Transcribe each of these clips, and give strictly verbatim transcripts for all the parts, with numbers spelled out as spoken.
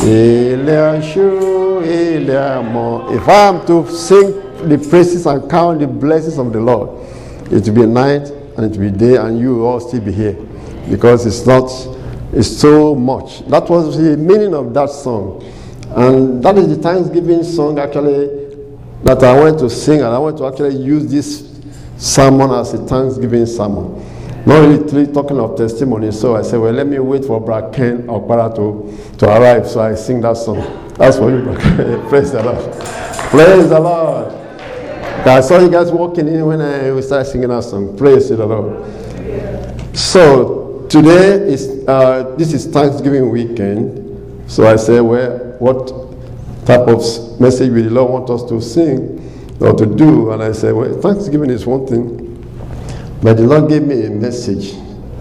If I am to sing the praises and count the blessings of the Lord, it will be night and it will be day, and you will all still be here, because it's not, it's so much. That was the meaning of that song, and that is the Thanksgiving song actually that I went to sing, and I want to actually use this sermon as a Thanksgiving sermon. Not really talking of testimony, so I said, well, let me wait for Brother Ken Okpara to, to arrive, so I sing that song. That's for you, praise the Lord. Praise the Lord. I saw you guys walking in when I started singing that song. Praise the Lord. So, today is, uh, this is Thanksgiving weekend, so I said, well, what type of message will the Lord want us to sing or to do? And I said, well, Thanksgiving is one thing, but the Lord gave me a message.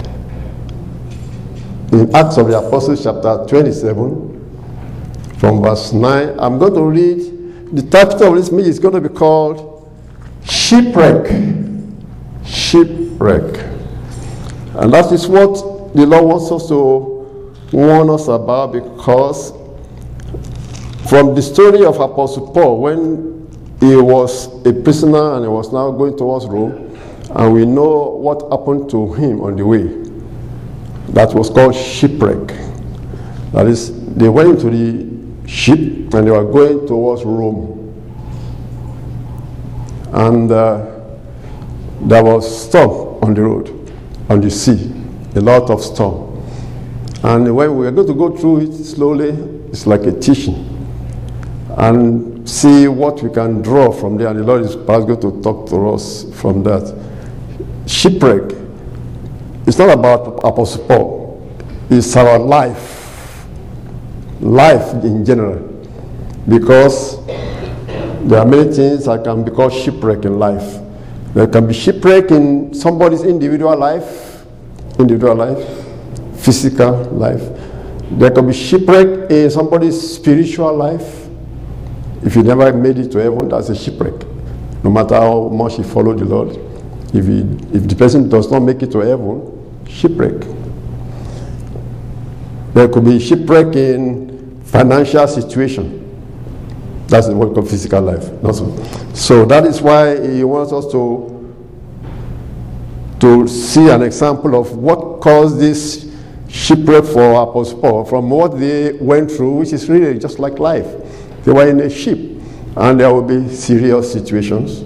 In Acts of the Apostles chapter twenty-seven, from verse nine, I'm going to read, the title of this message is going to be called Shipwreck. Shipwreck. And that is what the Lord wants us to warn us about, because from the story of Apostle Paul, when he was a prisoner and he was now going towards Rome, and we know what happened to him on the way. That was called shipwreck. That is, they went into the ship and they were going towards Rome. And uh, there was storm on the road, on the sea, a lot of storm. And when we are going to go through it slowly, it's like a teaching, and see what we can draw from there. And the Lord is perhaps going to talk to us from that. Shipwreck, it's not about Apostle Paul, it's our life, life in general, because there are many things that can be called shipwreck in life. There can be shipwreck in somebody's individual life, individual life, physical life. There can be shipwreck in somebody's spiritual life. If you never made it to heaven, that's a shipwreck. No matter how much you follow the Lord, if, he, if the person does not make it to heaven, shipwreck. There could be shipwreck in financial situation. That's the work of physical life. Also. So that is why he wants us to, to see an example of what caused this shipwreck for Apostle Paul, from what they went through, which is really just like life. They were in a ship, and there will be serious situations.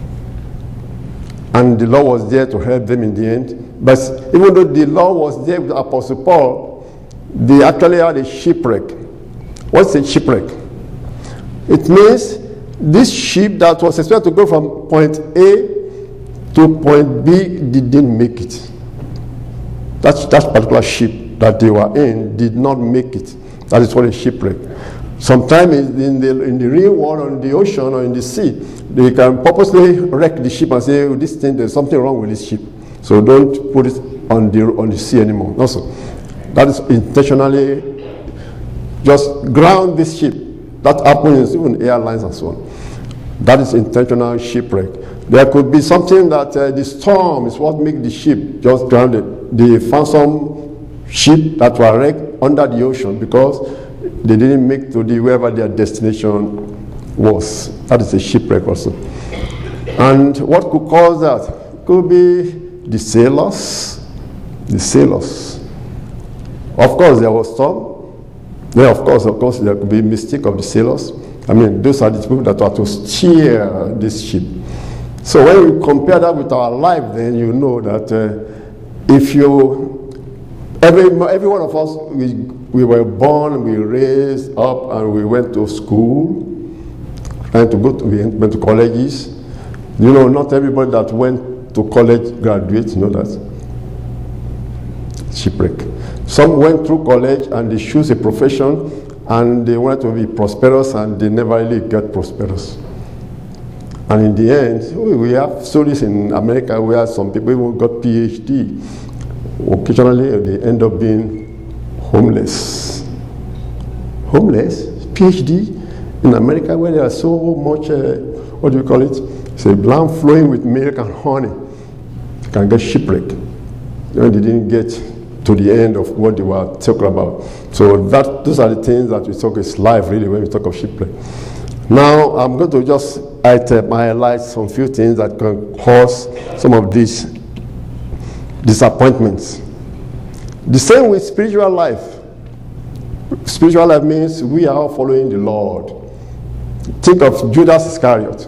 And the Lord was there to help them in the end. But even though the Lord was there with Apostle Paul, they actually had a shipwreck. What's a shipwreck? It means this ship that was expected to go from point A to point B didn't make it. That, that particular ship that they were in did not make it. That is what a shipwreck. Sometimes in the, in the real world, on the ocean or in the sea, they can purposely wreck the ship and say, oh, this thing, there's something wrong with this ship, so don't put it on the, on the sea anymore. Also, that is intentionally just ground this ship. That happens even airlines and so on. That is intentional shipwreck. There could be something that uh, the storm is what makes the ship just grounded. They found some ship that were wrecked under the ocean because they didn't make to the wherever their destination was. That is a shipwreck also. And what could cause that? Could be the sailors. The sailors. Of course, there was storm. Then, of course, of course, there could be mistake of the sailors. I mean, those are the people that are to steer this ship. So when we compare that with our life, then you know that uh, if you, every every one of us, we, we were born, we raised up, and we went to school, trying to go to, we went to colleges. You know, not everybody that went to college graduates, you know that. Shipwreck. Some went through college and they choose a profession and they wanted to be prosperous and they never really get prosperous. And in the end, we have stories in America where some people even got P H D. Occasionally, they end up being homeless. Homeless? P H D? In America, where there are so much, uh, what do you call it? It's a land flowing with milk and honey. You can get shipwrecked. They didn't get to the end of what they were talking about. So that those are the things that we talk is life really when we talk of shipwreck. Now I'm going to just item, highlight some few things that can cause some of these disappointments. The same with spiritual life. Spiritual life means we are following the Lord. Think of Judas Iscariot.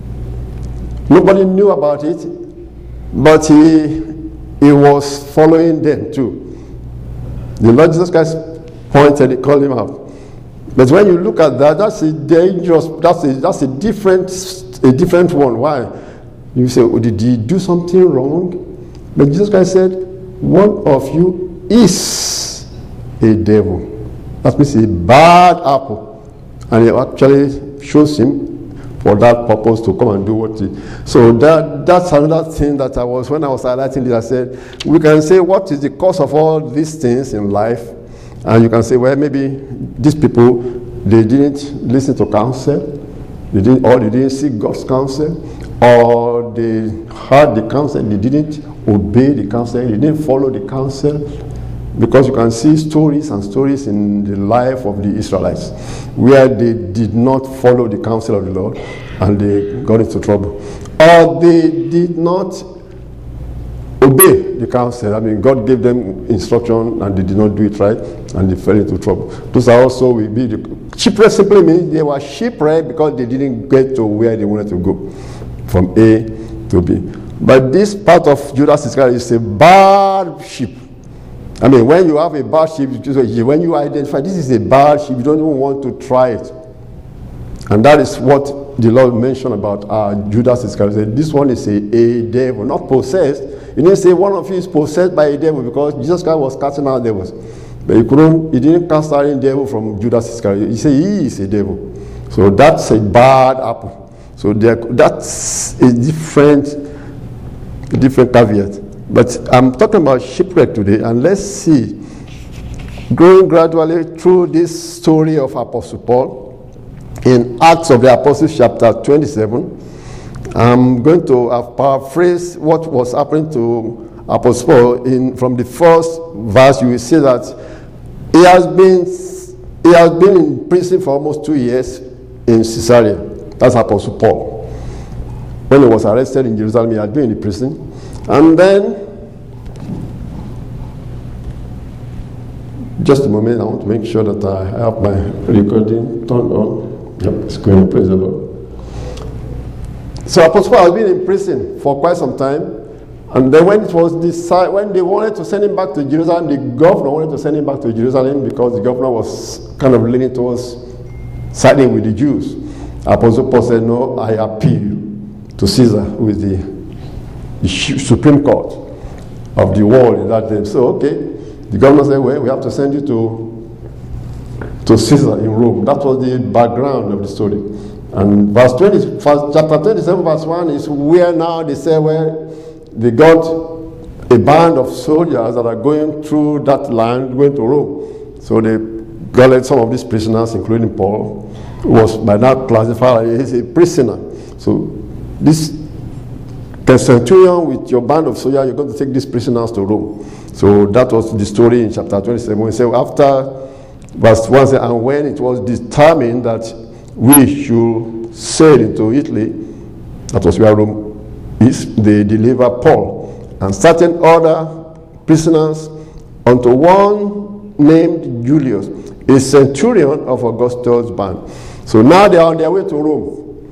Nobody knew about it, but he he was following them too. The Lord Jesus Christ pointed, he called him out. But when you look at that, that's a dangerous, that's a that's a different a different one. Why? You say, oh, did he do something wrong? But Jesus Christ said, one of you is a devil. That means a bad apple. And he actually shows him for that purpose to come and do what he. So that that's another thing that I was, when I was highlighting this, I said, we can say, what is the cause of all these things in life? And you can say, well, maybe these people, they didn't listen to counsel, they didn't, or they didn't seek God's counsel, or they heard the counsel, they didn't obey the counsel, they didn't follow the counsel. Because you can see stories and stories in the life of the Israelites where they did not follow the counsel of the Lord and they got into trouble. Or they did not obey the counsel. I mean, God gave them instruction and they did not do it right and they fell into trouble. Those are also will be the shipwreck. Simply means they were shipwrecked because they didn't get to where they wanted to go from A to B. But this part of Judas Iscariot is a bad ship. I mean, when you have a bad ship, when you identify this is a bad ship, you don't even want to try it. And that is what the Lord mentioned about uh, Judas Iscariot. This one is a, a devil, not possessed. He didn't say one of you is possessed by a devil because Jesus Christ was casting out devils. But he couldn't, he didn't cast out any devil from Judas Iscariot. He said he is a devil. So that's a bad apple. So there, that's a different, a different caveat. But I'm talking about shipwreck today, and let's see, going gradually through this story of Apostle Paul in Acts of the Apostles chapter twenty-seven. I'm going to have paraphrase what was happening to Apostle Paul. In from the first verse, you will see that he has been he has been in prison for almost two years in Caesarea. That's Apostle Paul. When he was arrested in Jerusalem, he had been in prison. And then, just a moment, I want to make sure that I have my recording turned on. Yep, it's going, praise the Lord. So Apostle Paul has been in prison for quite some time. And then when it was decided, when they wanted to send him back to Jerusalem, the governor wanted to send him back to Jerusalem because the governor was kind of leaning towards siding with the Jews. Apostle Paul said, no, I appeal to Caesar, who is the the Supreme Court of the world in that day. So, okay, the governor said, well, we have to send you to, to Caesar in Rome. That was the background of the story. And verse twenty, chapter twenty-seven, verse one is where now they say, well, they got a band of soldiers that are going through that land, going to Rome. So they gathered some of these prisoners, including Paul, who was by now classified as a prisoner. So this the centurion with your band of soldiers, you're going to take these prisoners to Rome. So that was the story in chapter twenty-seven. So after verse one said, and when it was determined that we should sail into Italy, that was where Rome is, they delivered Paul and certain other prisoners unto one named Julius, a centurion of Augustus' band. So now they are on their way to Rome.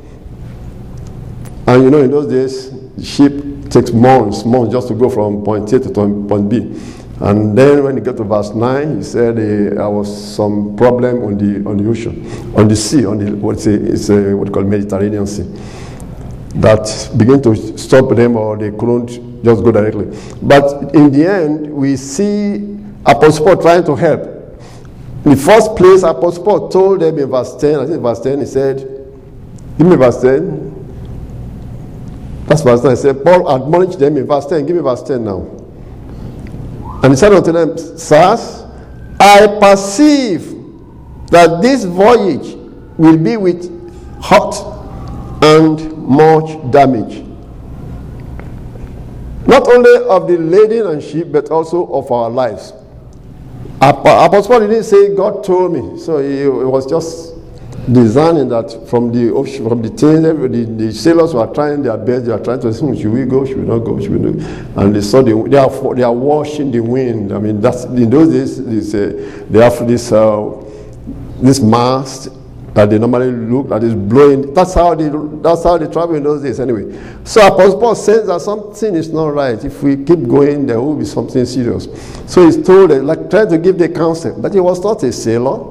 And you know, in those days, the ship takes months, months just to go from point A to point B. And then when you get to verse nine, he said uh, there was some problem on the on the ocean, on the sea, on the what's it, it's a, what you call Mediterranean Sea, that began to stop them, or they couldn't just go directly. But in the end, we see Apostle Paul trying to help. In the first place, Apostle Paul told them in verse ten, I think verse ten, he said, give me verse ten. That's verse ten. He said, Paul admonished them in verse ten. Give me verse ten now. And he said unto them, sirs, I perceive that this voyage will be with hurt and much damage, not only of the lading and ship, but also of our lives. Apostle Paul didn't say God told me. So he, it was just designing that from the ocean, from the things, the, the sailors were trying their best. They were trying to say, should we go? Should we not go? Should we not? And they saw the, they are they are washing the wind. I mean, that's in those days. This, uh, they have this uh, this mast that they normally look that is blowing. That's how they that's how they travel in those days anyway. So Apostle Paul says that something is not right. If we keep going, there will be something serious. So he's told, like, trying to give the counsel, but he was not a sailor.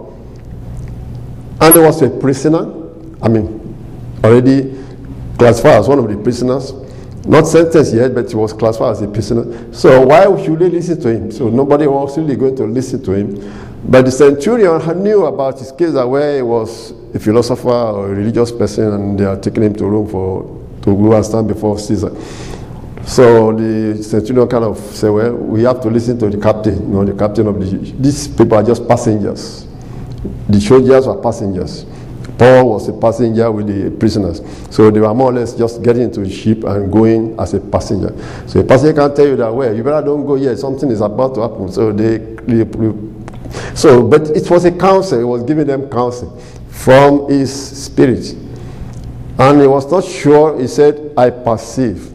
And he was a prisoner, I mean, already classified as one of the prisoners. Not sentenced yet, but he was classified as a prisoner. So why should they listen to him? So nobody was really going to listen to him. But the centurion knew about his case, that where he was a philosopher or a religious person, and they are taking him to Rome for to go and stand before Caesar. So the centurion kind of said, well, we have to listen to the captain. You know, the captain of the, these people are just passengers. The soldiers were passengers. Paul was a passenger with the prisoners. So they were more or less just getting into the ship and going as a passenger. So a passenger can tell you that, well, you better don't go yet, something is about to happen. So they, they so but it was a counsel, he was giving them counsel from his spirit. And he was not sure, he said, I perceive.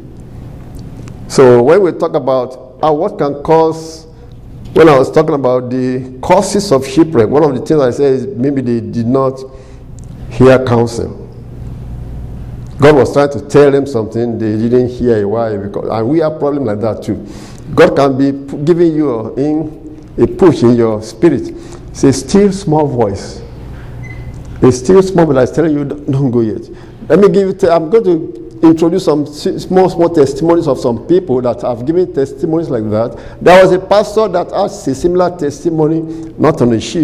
So when we talk about uh, what can cause, when I was talking about the causes of shipwreck, one of the things I said is maybe they did not hear counsel. God was trying to tell them something, they didn't hear. Why? Because, and we have problems like that too. God can be giving you a, in, a push in your spirit. It's a still small voice. A still small voice that's telling you, don't go yet. Let me give you, t- I'm going to introduce some small, small testimonies of some people that have given testimonies like that. There was a pastor that has a similar testimony, not on a ship.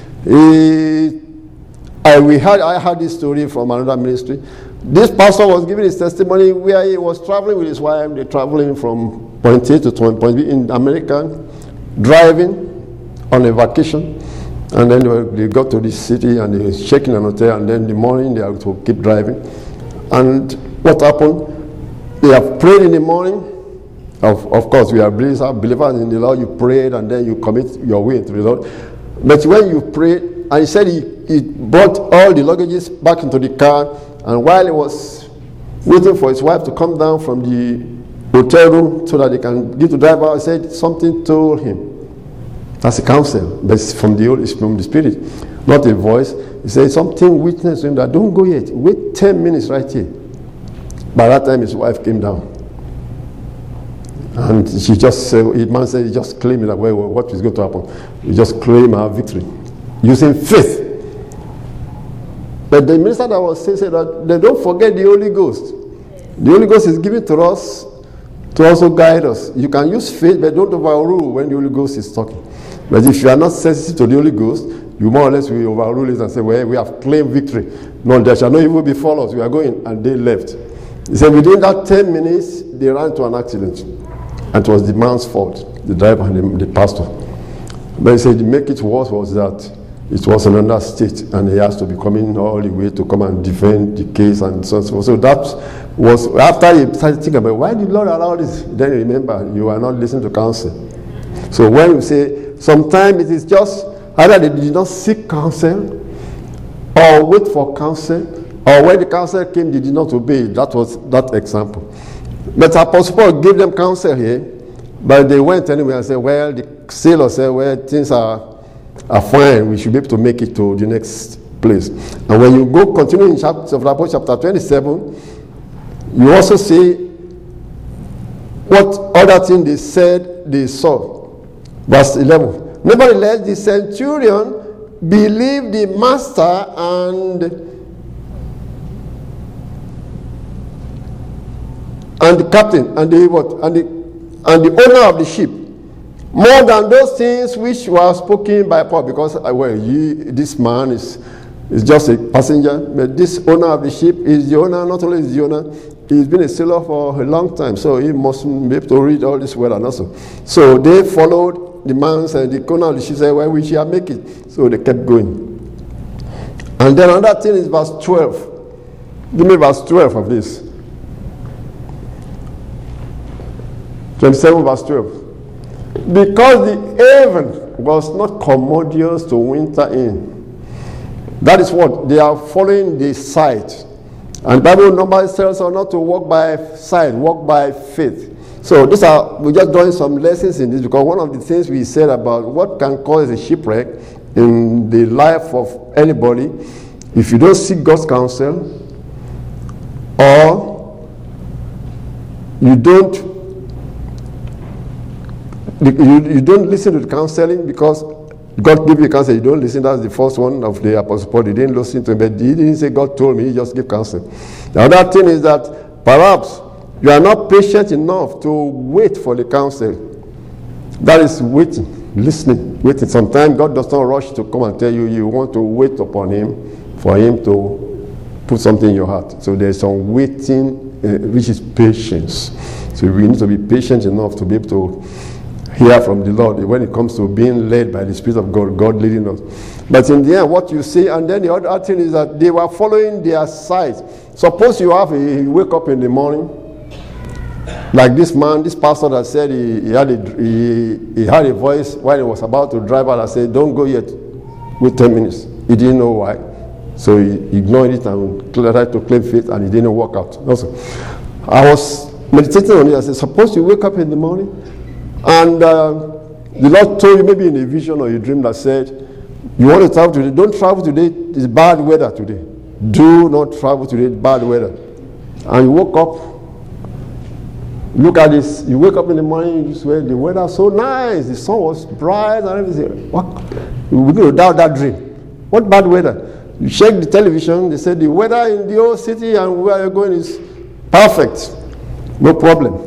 He, I, we had, I heard this story from another ministry. This pastor was giving his testimony where he was traveling with his wife. They're traveling from point A to point B in America, driving on a vacation. And then they, were, they got to this city and they were checking an hotel, and then in the morning they had to keep driving. And what happened? They have prayed in the morning. Of, of course, we are believers in the Lord. You prayed and then you commit your will to the Lord. But when you prayed, and he said he, he brought all the luggages back into the car, and while he was waiting for his wife to come down from the hotel room so that they can give the driver, he said something told him. That's a counsel, but it's from the Holy, from the Spirit, not a voice. He said something witnessed to him that don't go yet. Wait ten minutes right here. By that time, his wife came down, and she just said, "The man said, he just claimed that, well, what is going to happen? You just claim our victory using faith." But the minister that was saying said that they don't forget the Holy Ghost. The Holy Ghost is given to us to also guide us. You can use faith, but don't overrule when the Holy Ghost is talking. But if you are not sensitive to the Holy Ghost, you more or less will overrule it and say, well, we have claimed victory. No, there shall no evil befall us. We are going. And they left. He said within that ten minutes, they ran into an accident. And it was the man's fault, the driver and the, the pastor. But he said to make it worse was that it was an another state, and he has to be coming all the way to come and defend the case and so on. So, so that was, after he started thinking about, why did the Lord allow this? Then remember, you are not listening to counsel. So when we say, sometimes it is just either they did not seek counsel, or wait for counsel, or when the counsel came, they did not obey. That was that example. But Apostle Paul gave them counsel here, but they went anyway and said, well, the sailor said, well, things are, are fine. We should be able to make it to the next place. And when you go continue in chapter of Acts chapter twenty-seven, you also see what other thing they said they saw. Verse eleven. Nevertheless, the centurion believed the master and and the captain and the what and the and the owner of the ship, more than those things which were spoken by Paul, because well, he, this man is is just a passenger, but this owner of the ship is the owner. Not only is the owner, he's been a sailor for a long time, so he must be able to read all this well and also. So they followed the man, and the owner of the ship said, well, we shall make it. So they kept going. And then another thing is verse twelve. Give me verse twelve of this. twenty-seven verse twelve. Because the heaven was not commodious to winter in. That is what they are following the sight. And the Bible normally tells us not to walk by sight, walk by faith. So these are, we're just drawing some lessons in this, because one of the things we said about what can cause a shipwreck in the life of anybody, if you don't seek God's counsel, or you don't you, you don't listen to the counseling, because God gave you counsel, you don't listen. That's the first one of the Apostle Paul. He didn't listen to him, but he didn't say God told me, he just gave counsel. The other thing is that perhaps you are not patient enough to wait for the counsel. That is waiting, listening, waiting. Sometimes God does not rush to come and tell you. You want to wait upon him for him to put something in your heart. So there's some waiting, uh, which is patience. So we need to be patient enough to be able to hear from the Lord when it comes to being led by the Spirit of God, God leading us. But in the end, what you see, and then the other thing is that they were following their sight. Suppose you have a, you wake up in the morning, like this man, this pastor that said he, he had a he, he had a voice while he was about to drive out and said, "Don't go yet, wait ten minutes." He didn't know why, so he ignored it and tried to claim faith, and he didn't work out. Also, I was meditating on it. I said, suppose you wake up in the morning, and uh, the Lord told you, maybe in a vision or a dream, that said, you want to travel today, don't travel today, it's bad weather today. Do not travel today, it's bad weather. And you woke up, look at this, you wake up in the morning, you swear the weather is so nice, the sun was bright and everything. What? We're going to doubt that dream. What bad weather? You check the television, they said the weather in the old city and where you're going is perfect. No problem.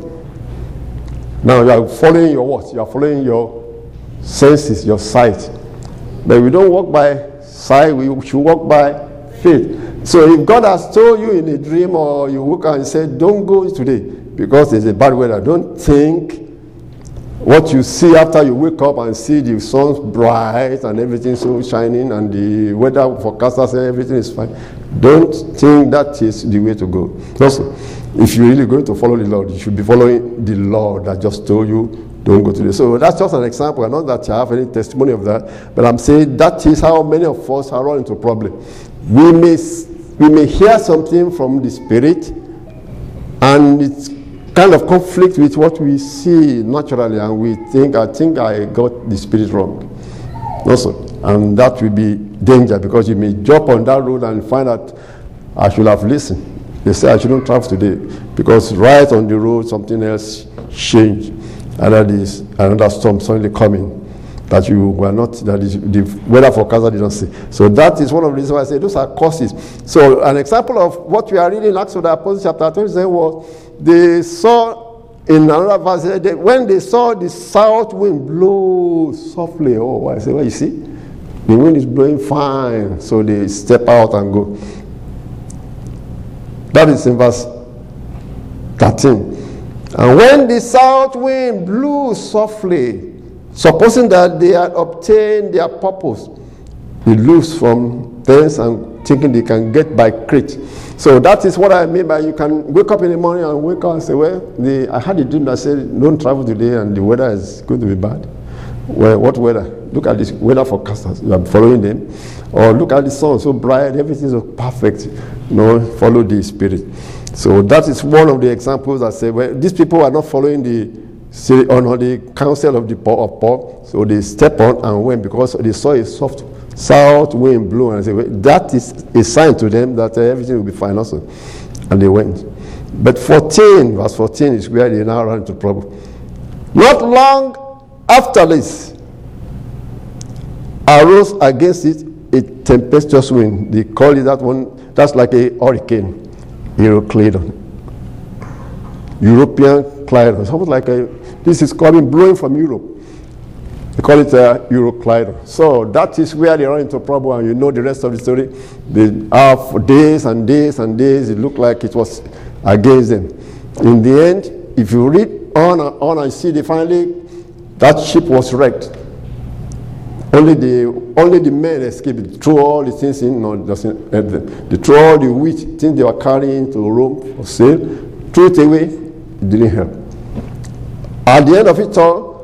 Now you are following your what? You are following your senses, your sight. But we don't walk by sight, we should walk by faith. So if God has told you in a dream, or you woke up and said, don't go today because there's a bad weather, don't think what you see after you wake up and see the sun's bright and everything so shining and the weather forecasters say everything is fine. Don't think that is the way to go. Also, if you're really going to follow the Lord, you should be following the Lord that just told you, don't go today. So that's just an example. Not that I have any testimony of that, but I'm saying that is how many of us are run into problem. We may, we may hear something from the Spirit, and it's kind of conflict with what we see naturally, and we think, I think I got the Spirit wrong. Also, and that will be danger, because you may jump on that road and find out I should have listened. They say I shouldn't travel today because right on the road something else changed. Another is another storm suddenly coming that you were not, that is the weather forecaster didn't see. So that is one of the reasons why I say those are causes. So an example of what we are reading in Acts of the Apostles chapter twenty-seven was they saw in another verse, they, when they saw the south wind blow softly. Oh, I say, well, you see, the wind is blowing fine. So they step out and go. That is in verse thirteen. And when the south wind blew softly, supposing that they had obtained their purpose, they loose from thence and thinking they can get by Crete. So that is what I mean by you can wake up in the morning and wake up and say, well, the, I had a dream that said don't travel today and the weather is going to be bad. Well, what weather? Look at this weather forecasters. You are following them. Or look at the sun, so bright, everything is so perfect. You know, follow the Spirit. So that is one of the examples that say, well, these people are not following the on the counsel of the of Paul, so they step on and went because they saw a soft south wind blow, and they say, well, that is a sign to them that uh, everything will be fine also. And they went. But fourteen, verse fourteen is where they now run into trouble. Not long after this, arose against it a tempestuous wind. They call it that one, that's like a hurricane. Euroclydon. European Clydon. It's almost like a, this is coming, blowing from Europe. They call it a Euroclydon. So that is where they run into trouble, and you know the rest of the story. They have for days and days and days, it looked like it was against them. In the end, if you read on and on and see, they finally, that ship was wrecked. Only the only the men escaped. They threw all the things in, no, doesn't they threw all the wheat things they were carrying to Rome for sale, threw it away. It didn't help. At the end of it all,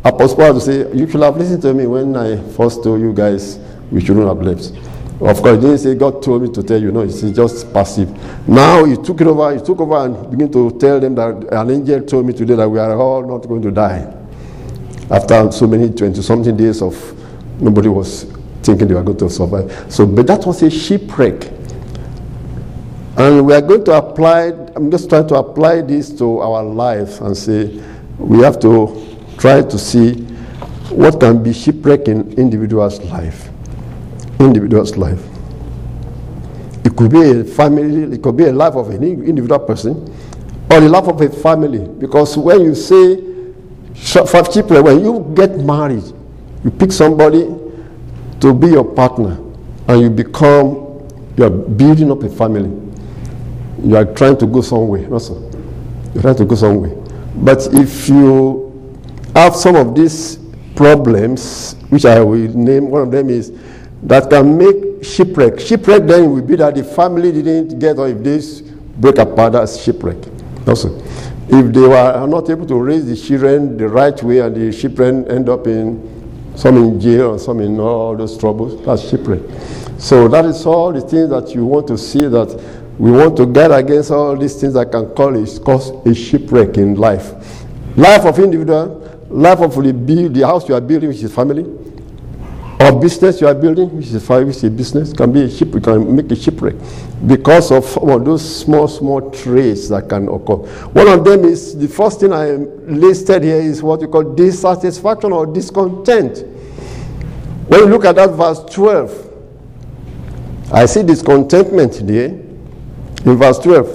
Apostle Paul to say, you should have listened to me when I first told you guys we shouldn't have left. Of course, he didn't say God told me to tell you. No, it's just passive. Now he took it over. He took over and began to tell them that an angel told me today that we are all not going to die. After so many twenty-something days of nobody was thinking they were going to survive. So, but that was a shipwreck. And we are going to apply, I'm just trying to apply this to our life and say, we have to try to see what can be shipwreck in individual's life. Individual's life. It could be a family, it could be a life of an individual person, or the life of a family. Because when you say shipwreck, when you get married, you pick somebody to be your partner, and you become, you are building up a family. You are trying to go somewhere, also. You're trying to go somewhere. But if you have some of these problems, which I will name, one of them is that can make shipwreck. Shipwreck then will be that the family didn't get, or if this break apart, that's shipwreck. Also, if they were not able to raise the children the right way, and the children end up in some in jail or some in all those troubles, that's shipwreck. So that is all the things that you want to see, that we want to guard against all these things that can cause, cause a shipwreck in life. Life of individual, life of the, build, the house you are building, which is family, or business you are building, which is a, which is a business, can be a ship, can make a shipwreck because of well, those small, small traits that can occur. One of them is, the first thing I listed here is what we call dissatisfaction or discontent. When you look at that verse twelve, I see discontentment there. In verse twelve,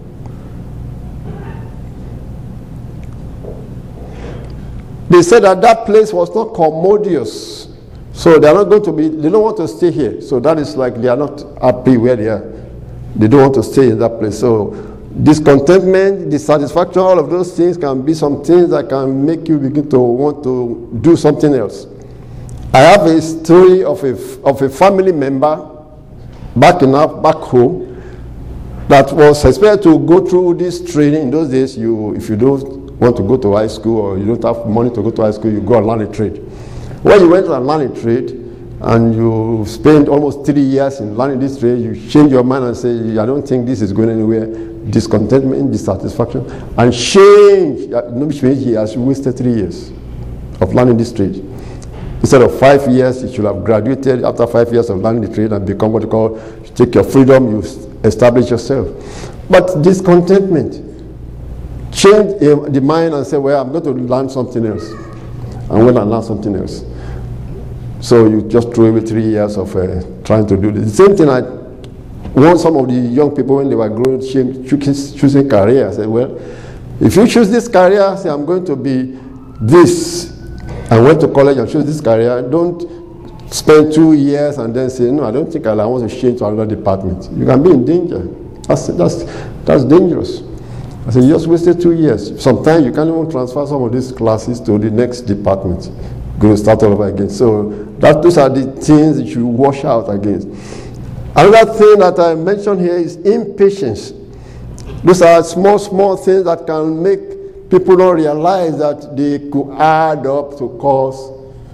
they said that that place was not commodious, so they are not going to be, they don't want to stay here. So that is like they are not happy where they are. They don't want to stay in that place. So discontentment, dissatisfaction, all of those things can be some things that can make you begin to want to do something else. I have a story of a, of a family member back in back home that was expected to go through this training. In those days, you, if you don't want to go to high school or you don't have money to go to high school, you go and learn a trade. When you went to learn a trade and you spend almost three years in learning this trade, you change your mind and say, I don't think this is going anywhere. Discontentment, dissatisfaction, and change, which means he has wasted three years of learning this trade. Instead of five years, you should have graduated after five years of learning the trade and become what you call, you take your freedom, you establish yourself. But discontentment, change the mind and say, well, I'm going to learn something else. I'm going to learn something else. So you just throw away three years of uh, trying to do this. The same thing I want some of the young people when they were growing, choosing career. I said, well, if you choose this career, say, I'm going to be this, and went to college and chose this career, don't spend two years and then say, no, I don't think I want to change to another department. You can be in danger. That's, that's, that's dangerous. I said, you just wasted two years. Sometimes you can't even transfer some of these classes to the next department. Go to start all over again. So that, those are the things that you wash out against. Another thing that I mentioned here is impatience. Those are small, small things that can make people don't realize that they could add up to cause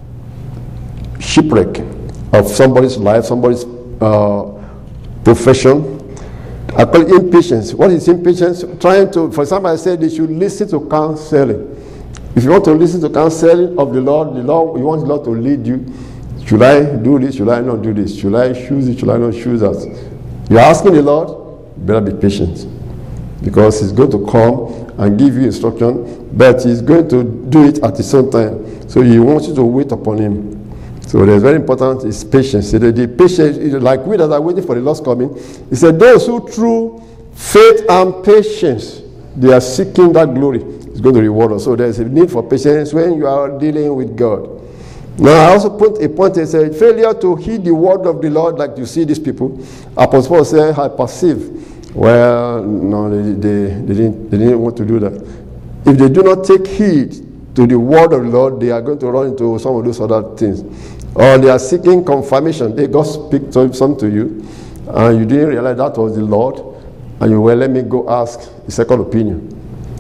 shipwreck of somebody's life, somebody's uh, profession. I call it impatience. What is impatience? Trying to, for example, I said they should listen to counseling. If you want to listen to counseling of the Lord, the Lord, you want the Lord to lead you. Should I do this? Should I not do this? Should I choose it? Should I not choose that? You're asking the Lord, you better be patient. Because He's going to come and give you instruction, but He's going to do it at the same time. So He wants you to wait upon Him. So there's very important is patience. So the, the patience, like we that are waiting for the Lord's coming, He said, those who through faith and patience, they are seeking that glory, He's going to reward us. So there's a need for patience when you are dealing with God. Now I also put a point and said, failure to heed the word of the Lord, like you see these people. Apostle Paul said, I perceive. Well, no, they, they, they, didn't, they didn't want to do that. If they do not take heed to the word of the Lord, they are going to run into some of those other things. Or they are seeking confirmation. They God speak something to you, and you didn't realize that was the Lord, and you well, let me go ask a second opinion.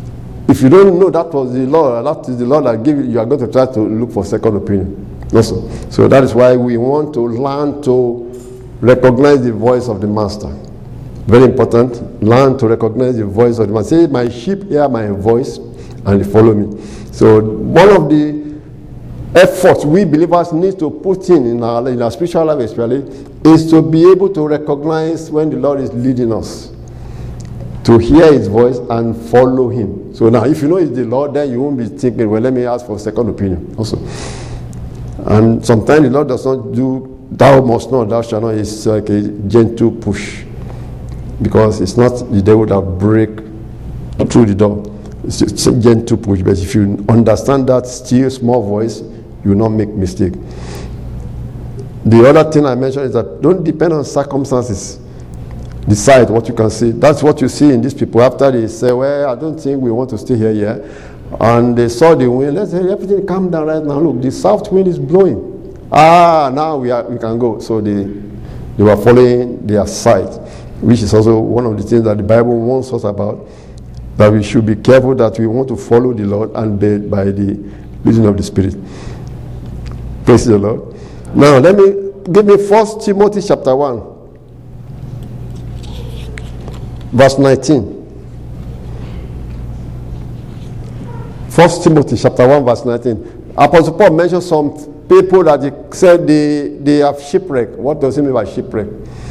if you don't know that was the Lord, that is the Lord that gave you, you are going to try to look for second opinion. Also, so that is why we want to learn to recognize the voice of the master. Very important. Learn to recognize the voice of the master. Say, my sheep hear my voice and they follow me. So one of the efforts we believers need to put in in our, in our spiritual life especially is to be able to recognize when the Lord is leading us, to hear his voice and follow him. So now if you know it's the Lord, then you won't be thinking, well, let me ask for a second opinion also. And sometimes the Lord does not do thou must not, thou shalt not. It's like a gentle push, because it's not the devil that break through the door. It's just a gentle push. But if you understand that still small voice, you will not make mistake. The other thing I mentioned is that don't depend on circumstances. Decide what you can see. That's what you see in these people. After they say, well, I don't think we want to stay here yet. And they saw the wind. Let's say everything calm down right now. Look, the south wind is blowing. Ah, now we are we can go. So they they were following their sight, which is also one of the things that the Bible warns us about. That we should be careful that we want to follow the Lord and be by the leading of the Spirit. Praise the Lord. Now let me give me First Timothy chapter one, verse nineteen. First Timothy chapter one, verse nineteen. Apostle Paul mentioned some people that he said they, they have shipwreck. What does he mean by shipwreck?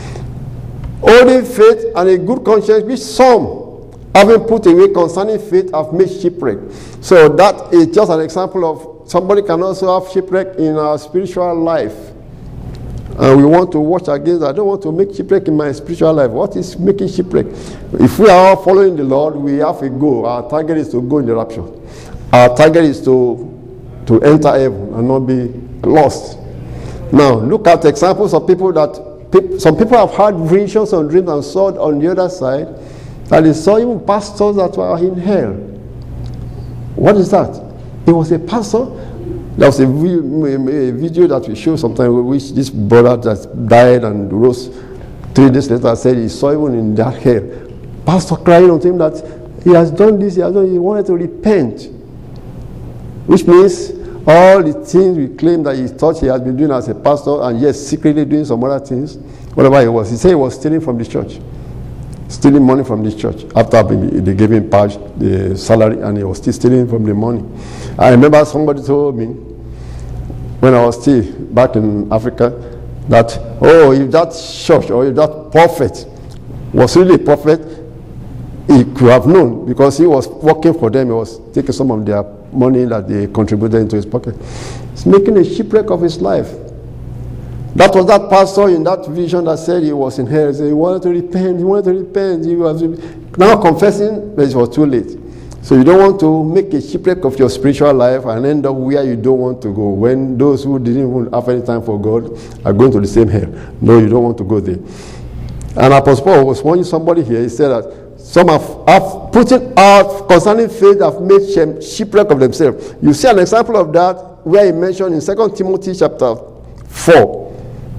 Holding faith and a good conscience, which some, having put away concerning faith, have made shipwreck. So that is just an example of somebody can also have shipwreck in our spiritual life. And we want to watch against that. I don't want to make shipwreck in my spiritual life. What is making shipwreck? If we are following the Lord, we have a goal. Our target is to go in the rapture. Our target is to, to enter heaven and not be lost. Now, look at examples of people that, pe- some people have had visions and dreams and saw on the other side, that they saw even pastors that were in hell. What is that? It was a pastor. There was a, a video that we show sometime which this brother that died and rose three days later said he saw even in that hell. Pastor crying on him that he has done this, he has done, he wanted to repent. Which means all the things we claim that he thought he has been doing as a pastor, and yes, secretly doing some other things, whatever it was. He said he was stealing from the church. Stealing money from this church. After they gave him part, the salary, and he was still stealing from the money. I remember somebody told me, when I was still back in Africa, that, oh, if that church or if that prophet was really a prophet, he could have known, because he was working for them. He was taking some of their money that they contributed into his pocket. He's making a shipwreck of his life. That was that pastor in that vision that said he was in hell. He wanted to repent. He wanted to repent. He was now confessing, but it was too late. So you don't want to make a shipwreck of your spiritual life and end up where you don't want to go, when those who didn't even have any time for God are going to the same hell. No, you don't want to go there. And Apostle Paul was warning somebody here. He said that some have, have put it out concerning faith, have made shipwreck of themselves. You see an example of that where he mentioned in Second Timothy chapter four,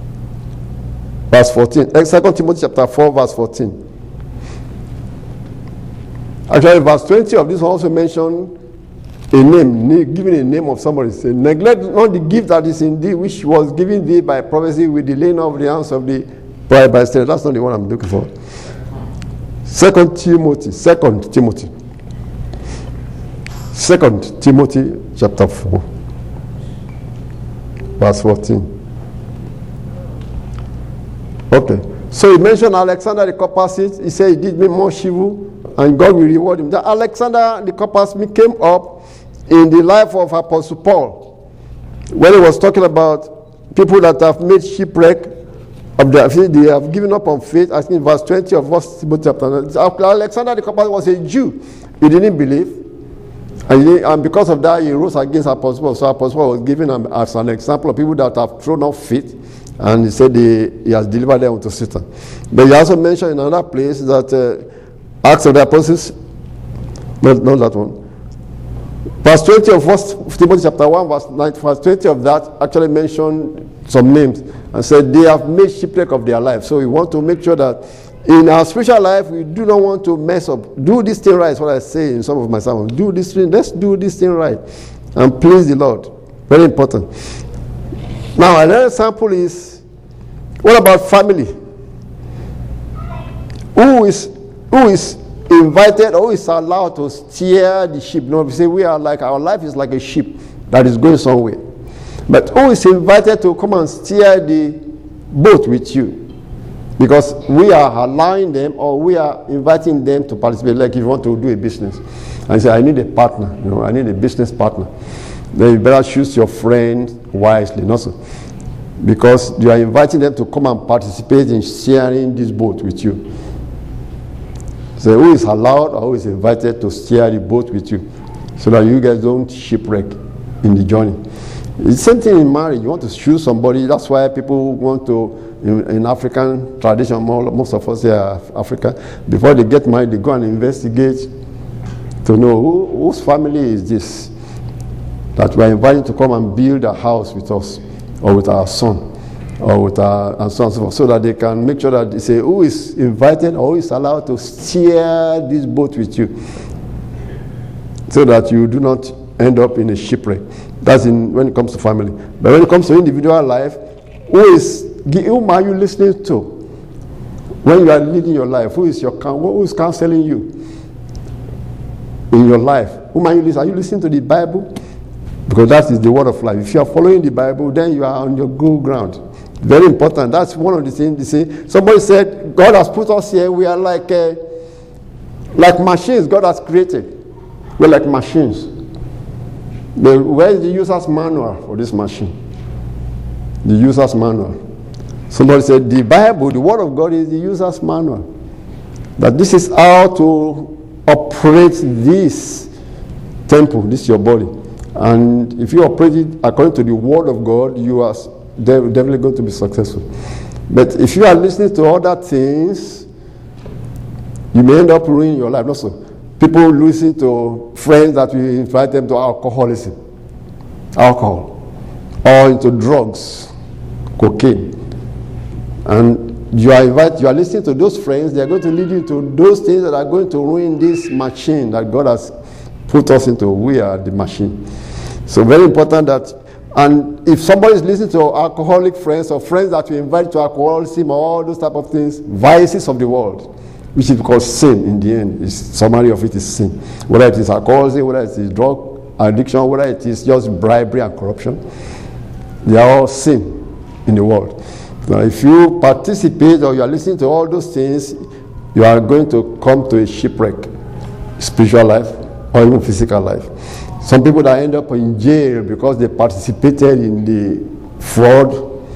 verse fourteen. Second Timothy chapter four, verse fourteen. Actually, verse twenty of this also mentioned a name, giving a name of somebody. Say, neglect not the gift that is in thee, which was given thee by prophecy with the laying of the hands of the bride by stead. That's not the one I'm looking for. Second Timothy, Second Timothy, Second Timothy chapter four, verse fourteen. Okay, so he mentioned Alexander the Coppersmith. He said he did me more evil, and God will reward him. That Alexander the Coppersmith came up in the life of Apostle Paul when he was talking about people that have made shipwreck of their faith. They have given up on faith. I think in verse twenty of First Timothy chapter nine. Alexander the Coppersmith was a Jew. He didn't believe, and, he, and because of that, he rose against Apostle Paul. So Apostle Paul was given him as an example of people that have thrown off faith. And he said he, he has delivered them to Satan. But he also mentioned in another place that uh, Acts of the Apostles, not, not that one. Verse twenty of First Timothy chapter one, verse nine, verse twenty of that actually mentioned some names and said they have made shipwreck of their life. So we want to make sure that in our spiritual life, we do not want to mess up. Do this thing right, is what I say in some of my sermons. Do this thing, let's do this thing right. And please the Lord. Very important. Now, another example is, what about family? Who is who is invited or who is allowed to steer the ship? You know, we say we are like, our life is like a ship that is going somewhere. But who is invited to come and steer the boat with you? Because we are allowing them or we are inviting them to participate. Like if you want to do a business and you say, I need a partner, you know, I need a business partner. Then you better choose your friend wisely, not so. Because you are inviting them to come and participate in steering this boat with you. So who is allowed or who is invited to steer the boat with you so that you guys don't shipwreck in the journey. It's the same thing in marriage. You want to choose somebody. That's why people want to, in, in African tradition, most of us here are African, before they get married, they go and investigate to know who, whose family is this that we are inviting to come and build a house with us or with our son. Or with our, and so on and so forth, so that they can make sure that they say who is invited or who is allowed to steer this boat with you, so that you do not end up in a shipwreck. That's in when it comes to family. But when it comes to individual life, who is whom are you listening to when you are leading your life? Who is your who is counseling you in your life? Whom are you listening? Are you listening to the Bible? Because that is the word of life. If you are following the Bible, then you are on your good ground. Very important. That's one of the things they say. Somebody said, God has put us here. We are like uh, like machines God has created. We're like machines. The, where is the user's manual for this machine? The user's manual. Somebody said, the Bible, the Word of God is the user's manual. That this is how to operate this temple, this is your body. And if you operate it according to the Word of God, you are they're definitely going to be successful. But if you are listening to other things, you may end up ruining your life. Also, people listen to friends that we invite them to alcoholism, alcohol, or into drugs, cocaine, and you are invite, you are listening to those friends. They are going to lead you to those things that are going to ruin this machine that God has put us into. We are the machine. So very important that. And if somebody is listening to alcoholic friends or friends that we invite to alcoholism or all those type of things, vices of the world, which is called sin in the end, is summary of it is sin. Whether it is alcoholism, whether it is drug addiction, whether it is just bribery and corruption, they are all sin in the world. Now, if you participate or you are listening to all those things, you are going to come to a shipwreck, spiritual life or even physical life. Some people that end up in jail because they participated in the fraud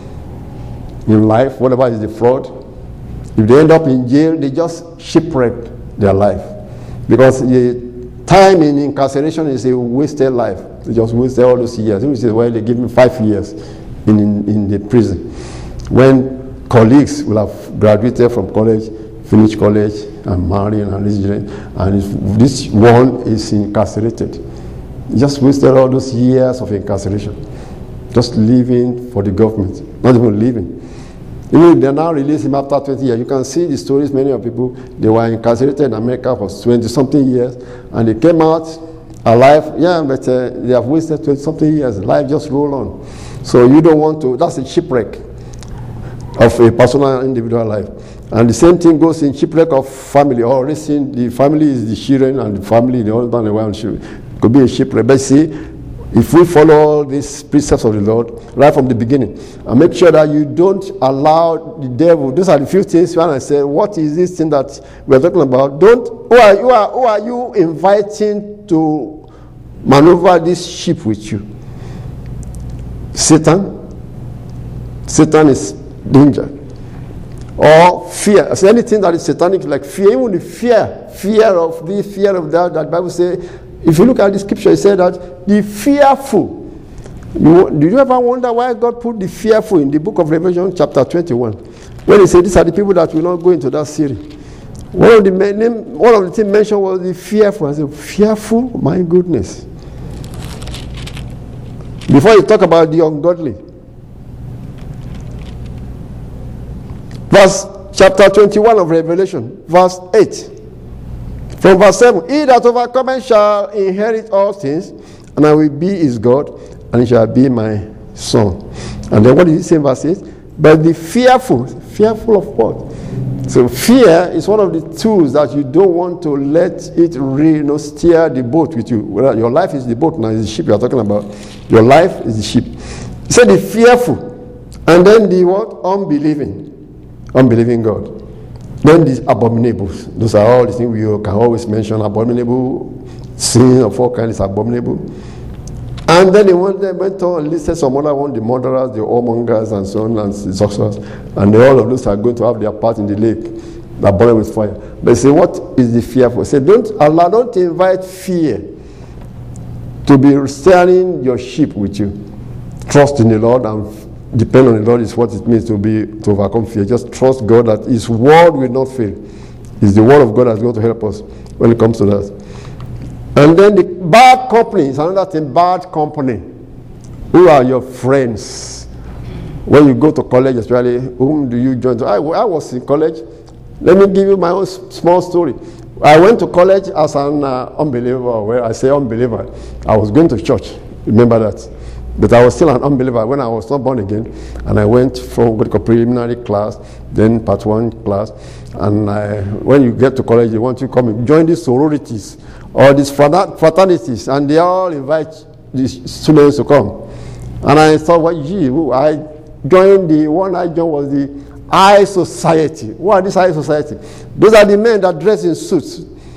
in life, whatever is the fraud. If they end up in jail, they just shipwreck their life. Because the time in incarceration is a wasted life. They just wasted all those years. They say, well, they give me five years in, in, in the prison. When colleagues will have graduated from college, finished college, and married, and this, and this one is incarcerated. Just wasted all those years of incarceration, just living for the government, not even living. Even if they now release him after twenty years, you can see the stories. Many of people, they were incarcerated in America for twenty something years, and they came out alive. Yeah, but uh, they have wasted twenty something years. Life just roll on. So you don't want to. That's a shipwreck of a personal, individual life. And the same thing goes in shipwreck of family. Or raising the family is the children, and the family, the husband, the wife, could be a shipwreck. But see, if we follow all these precepts of the Lord right from the beginning, and make sure that you don't allow the devil. Those are the few things when I say, what is this thing that we're talking about? Don't. Who are you? Are, who are you inviting to maneuver this ship with you? Satan. Satan is danger. Or fear. So anything that is satanic, like fear, even the fear, fear of this, fear of that, that Bible says, if you look at the scripture, it said that the fearful. You, did you ever wonder why God put the fearful in the book of Revelation, chapter twenty-one? When he said, these are the people that will not go into that city. One of the name, one of the things mentioned was the fearful. I said, fearful? My goodness. Before you talk about the ungodly. Verse chapter twenty-one of Revelation, verse eight. From verse seven, he that overcometh shall inherit all things, and I will be his God, and he shall be my son. And then what did he say in verse eight? But the fearful, fearful of what? So fear is one of the tools that you don't want to let it really, you know, steer the boat with you. Well, your life is the boat now, is the ship you are talking about. Your life is the ship. He said the fearful, and then the what? Unbelieving. Unbelieving God. Then these abominables. Those are all the things we can always mention. Abominable sin of all kinds is abominable. And then they went, they went on and listed some other one, the murderers, the whoremongers, and so on, and the sorcerers. And all of those are going to have their part in the lake that burned with fire. But they say, what is the fearful? Say, don't allow, don't invite fear to be steering your ship with you. Trust in the Lord and depend on the Lord is what it means to be to overcome fear. Just trust God that His word will not fail. It's the word of God that's going to help us when it comes to that. And then the bad company is another thing. Bad company. Who are your friends? When you go to college, especially, whom do you join? I, I was in college. Let me give you my own small story. I went to college as an uh, unbeliever. Well, I say unbeliever. I was going to church. Remember that. But I was still an unbeliever when I was not born again. And I went from what preliminary class, then part one class. And I, when you get to college, they want you to come and join these sororities or these fraternities. And they all invite these students to come. And I thought, well, gee, I joined the one I joined was the High Society. What are these High Society? Those are the men that dress in suits.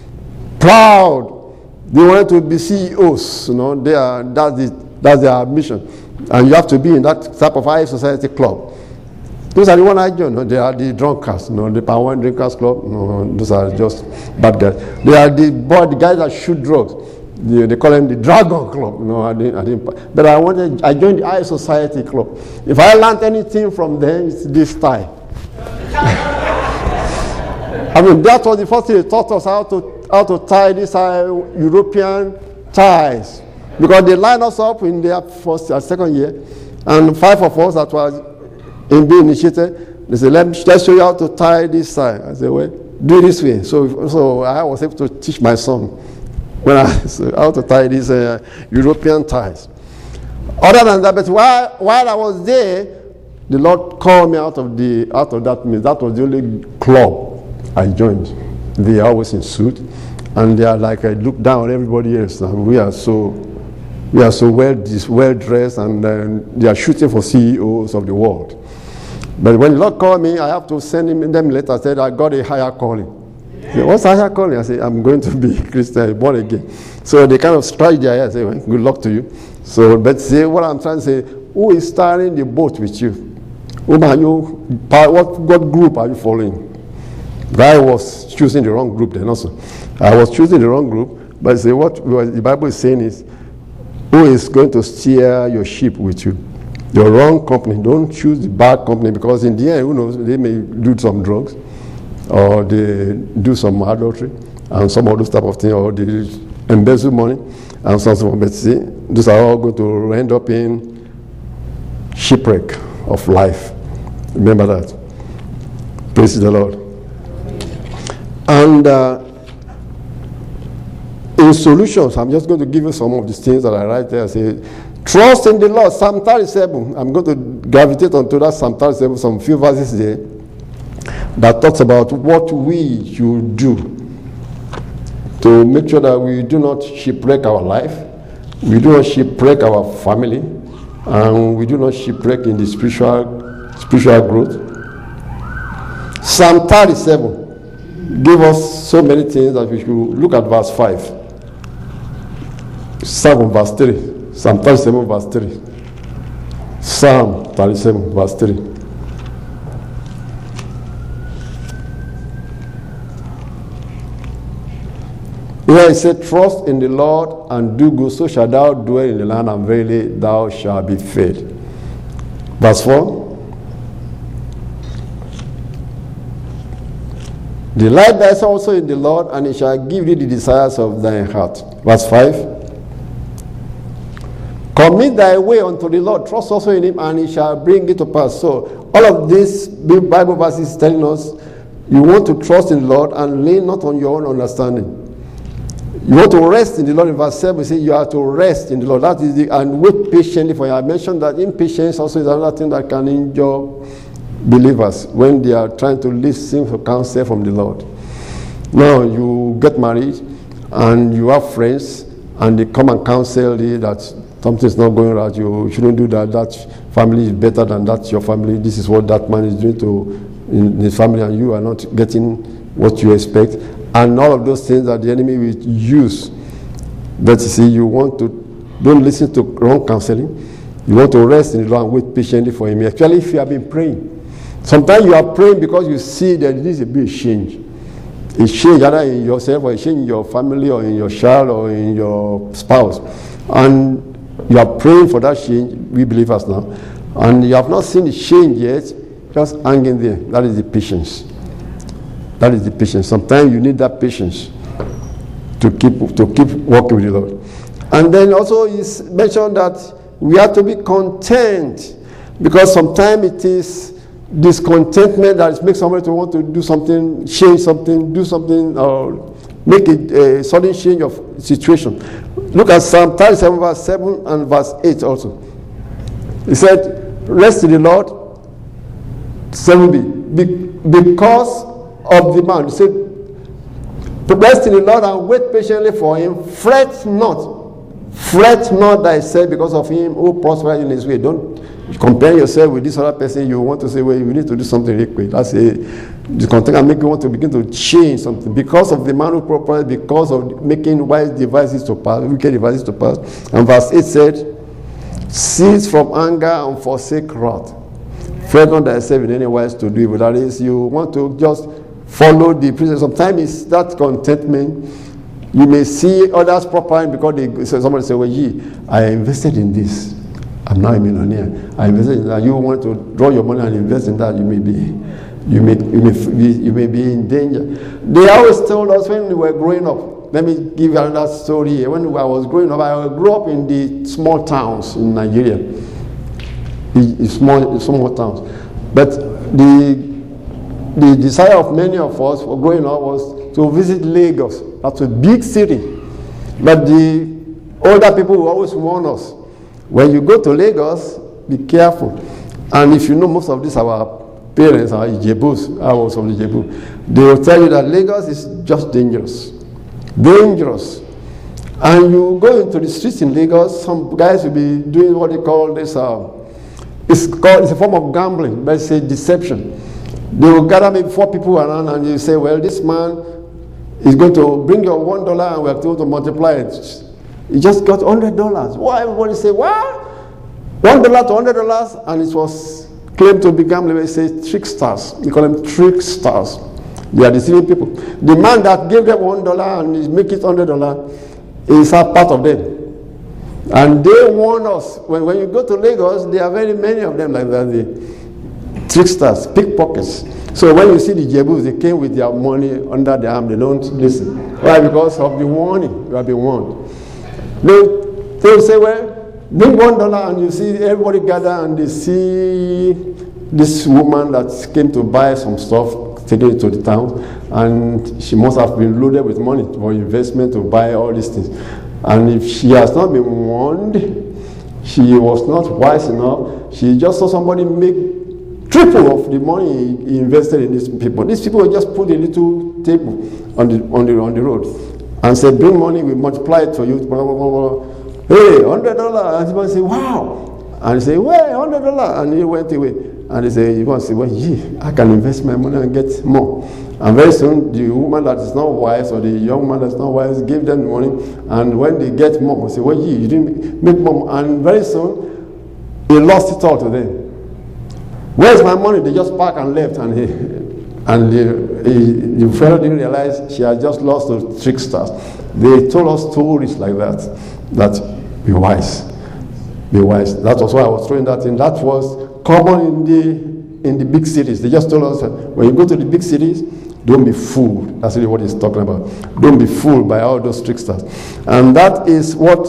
Proud. They wanted to be C E Os. You know, they are, that's the That's their mission. And you have to be in that type of high society club. Those are the one I joined. No? They are the drunkards. No? The Power One Drinkers Club. No, those are just bad guys. They are the boy, the guys that shoot drugs. They, they call them the Dragon Club. No, I didn't, I didn't. But I wanted. I joined the high society club. If I learned anything from them, it's this tie. I mean, that was the first thing they taught us how to how to tie these uh, European ties. Because they lined us up in their first and second year, and five of us that was in being initiated, they said, let me let's show you how to tie this tie. I said, well, do it this way. So, so I was able to teach my son when I so how to tie these uh, European ties. Other than that, but while while I was there, the Lord called me out of the out of that meeting. That was the only club I joined. They are always in suit, and they are like I look down on everybody else. And we are so. We are so well, well dressed, and uh, they are shooting for C E Os of the world. But when the Lord called me, I have to send him them letter. I said, I got a higher calling. Yeah. Said, what's higher calling? I said, I'm going to be Christian, born again. So they kind of strike their head. I say, well, good luck to you. So, but say what I'm trying to say, who is steering the boat with you? Who are you? What, what group are you following? I was choosing the wrong group then also. I was choosing the wrong group, but say what the Bible is saying is, who is going to steer your ship with you? The wrong company. Don't choose the bad company, because in the end, who knows, they may do some drugs, or they do some adultery, and some of those type of things, or they embezzle money, and so on. But see, those are all going to end up in shipwreck of life. Remember that. Praise the Lord. And uh, in solutions, I'm just going to give you some of these things that I write there. I say, trust in the Lord. Psalm thirty-seven. I'm going to gravitate onto that Psalm thirty-seven, some few verses there that talks about what we should do to make sure that we do not shipwreck our life, we do not shipwreck our family, and we do not shipwreck in the spiritual spiritual growth. Psalm thirty-seven give us so many things that we should look at verse five. Psalm verse three. Psalm thirty-seven verse three. Psalm thirty-seven verse three. Here it said, trust in the Lord and do good, so shall thou dwell in the land, and verily thou shalt be fed. Verse four. Delight thyself also in the Lord, and he shall give thee the desires of thine heart. Verse five. Commit thy way unto the Lord, trust also in him, and he shall bring it to pass. So all of these Bible verses is telling us you want to trust in the Lord and lean not on your own understanding. You want to rest in the Lord. In verse seven, we say you are to rest in the Lord. That is the, and wait patiently for you. I mentioned that impatience also is another thing that can injure believers when they are trying to listen for counsel from the Lord. Now you get married and you have friends and they come and counsel you that something is not going right. You shouldn't do that. That family is better than that your family. This is what that man is doing to in his family, and you are not getting what you expect. And all of those things that the enemy will use. But you see, you want to, don't listen to wrong counseling. You want to rest in the Lord and wait patiently for him. Actually, if you have been praying, sometimes you are praying because you see that there is a big change. A change either in yourself or a change in your family or in your child or in your spouse. And you are praying for that change, we believers now. And you have not seen the change yet, just hang in there. That is the patience. That is the patience. Sometimes you need that patience to keep to keep walking with the Lord. And then also it's mentioned that we have to be content, because sometimes it is discontentment that makes somebody to want to do something, change something, do something, or make a, a sudden change of situation. Look at Psalm thirty-seven, verse seven and verse eight also. He said, rest in the Lord, seven b, because of the man. He said, rest in the Lord and wait patiently for him, fret not. Fret not thyself because of him who prospers in his way. Don't compare yourself with this other person. You want to say, well, you need to do something really quick. That's a discontent and make you want to begin to change something. Because of the man who prospers, because of making wise devices to pass, wicked devices to pass. And verse eight said, cease from anger and forsake wrath. Fret not thyself in any wise to do evil. That is, you want to just follow the precepts. Sometimes it's that contentment. You may see others prospering because they, so somebody say, well, gee, I invested in this. I'm now a millionaire. I invested in that. You want to draw your money and invest in that, you may be, you may, you may, be, you may be in danger. They always told us when we were growing up. Let me give you another story here. When I was growing up, I grew up in the small towns in Nigeria. The, the small, small towns. But the The desire of many of us for growing up was to visit Lagos. That's a big city. But the older people will always warn us, when you go to Lagos, be careful. And if you know, most of these our parents are Ijebus, I was from Ijebu, they will tell you that Lagos is just dangerous. Dangerous. And you go into the streets in Lagos, some guys will be doing what they call this, uh, it's called, it's a form of gambling, but it's a deception. They will gather maybe four people around and you say, well, this man is going to bring your one dollar and we're going to multiply it. He just got one hundred dollars. Why? Everybody say, what? one dollar to one hundred dollars, and it was claimed to be gambling. They say tricksters. We call them tricksters. They are deceiving people. The man that gave them one dollar and is making it one hundred dollars is a part of them. And they warn us, when, when you go to Lagos, there are very many of them like that. They, tricksters, pickpockets. So when you see the Jebus, they came with their money under their arm. They don't listen. Why? Because of the warning. You have been warned. They, they will say, well, bring one dollar, and you see everybody gather and they see this woman that came to buy some stuff, taking it to the town, and she must have been loaded with money for investment to buy all these things. And if she has not been warned, she was not wise enough, she just saw somebody make triple of the money he invested in these people. These people will just put a little table on the on the on the road and say, bring money, we multiply it for you. Blah, blah, blah, blah. Hey, one hundred dollars. And people say, wow. And he say, well, one hundred dollars. And he went away. And they say, you want to say, well, gee, I can invest my money and get more. And very soon, the woman that is not wise or the young man that is not wise give them the money. And when they get more, they say, well, gee, you didn't make more. And very soon, he lost it all to them. Where's my money? They just parked and left, and he, and the, he, the fellow didn't realize she had just lost to tricksters. They told us stories like that. That be wise, be wise. That was why I was throwing that in. That was common in the in the big cities. They just told us that when you go to the big cities, don't be fooled. That's really what he's talking about. Don't be fooled by all those tricksters, and that is what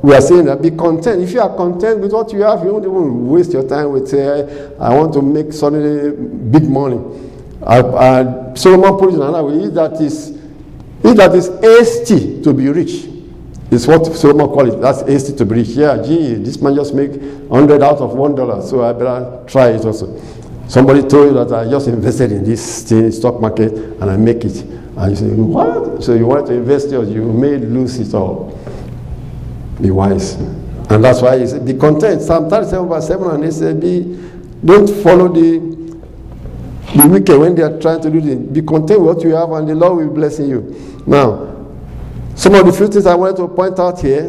we are saying that be content. If you are content with what you have, you don't even waste your time with say, I want to make suddenly big money. I, I, Solomon put it another way, he that is, he that is hasty to be rich. It's what Solomon called it. That's hasty to be rich. Yeah, gee, this man just make hundred out of one dollar, so I better try it also. Somebody told you that I just invested in this thing, stock market, and I make it. And you say, what? So you want to invest yours, you may lose it all. Be wise. And that's why he said, be content. Psalm thirty-seven verse seven, and he said, be, don't follow the, the wicked when they are trying to do it. Be content with what you have, and the Lord will be blessing you. Now, some of the few things I wanted to point out here.